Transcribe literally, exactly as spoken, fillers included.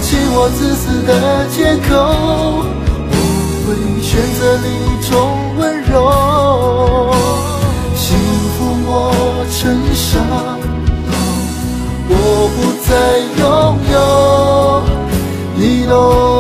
弃我自私的借口，我会选择另一种温柔。幸福磨成沙漏，我不再拥有，你懂。